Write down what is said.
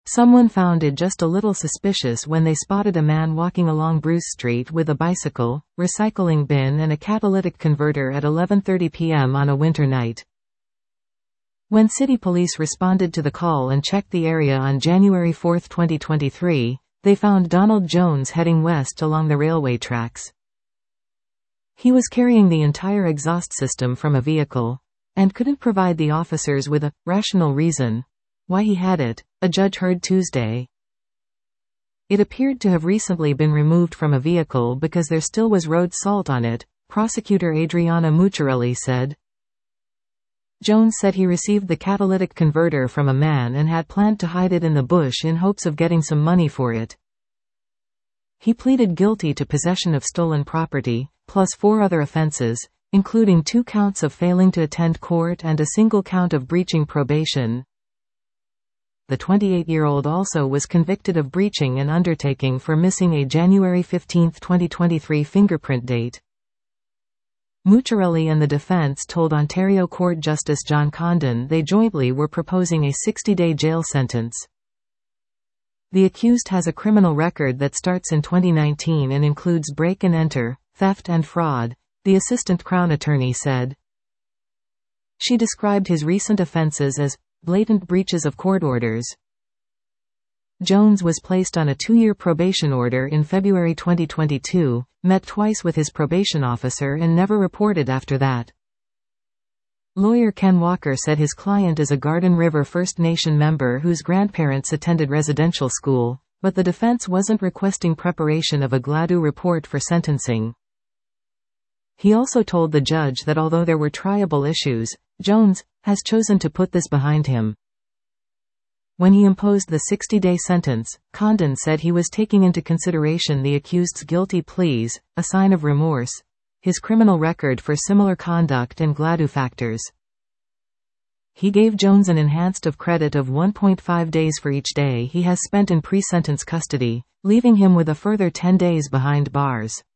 Someone found it just a little suspicious when they spotted a man walking along Bruce Street with a bicycle, recycling bin and a catalytic converter at 11:30 p.m. on a winter night. When city police responded to the call and checked the area on January 4, 2023, they found Donald Jones heading west along the railway tracks. He was carrying the entire exhaust system from a vehicle, and couldn't provide the officers with a rational reason why he had it, a judge heard Tuesday. It appeared to have recently been removed from a vehicle because there still was road salt on it, prosecutor Adriana Mucciarelli said. Jones said he received the catalytic converter from a man and had planned to hide it in the bush in hopes of getting some money for it. He pleaded guilty to possession of stolen property, plus 4 other offenses, including 2 counts of failing to attend court and a single count of breaching probation. The 28-year-old also was convicted of breaching an undertaking for missing a January 15, 2023 fingerprint date. Mucciarelli and the defense told Ontario Court Justice John Condon they jointly were proposing a 60-day jail sentence. The accused has a criminal record that starts in 2019 and includes break and enter, theft and fraud, the assistant Crown attorney said. She described his recent offenses as blatant breaches of court orders. Jones was placed on a 2-year probation order in February 2022, met twice with his probation officer and never reported after that. Lawyer Ken Walker said his client is a Garden River First Nation member whose grandparents attended residential school, but the defense wasn't requesting preparation of a Gladue report for sentencing. He also told the judge that although there were triable issues, Jones has chosen to put this behind him. When he imposed the 60-day sentence, Condon said he was taking into consideration the accused's guilty pleas, a sign of remorse, his criminal record for similar conduct and Gladue factors. He gave Jones an enhanced of credit of 1.5 days for each day he has spent in pre-sentence custody, leaving him with a further 10 days behind bars.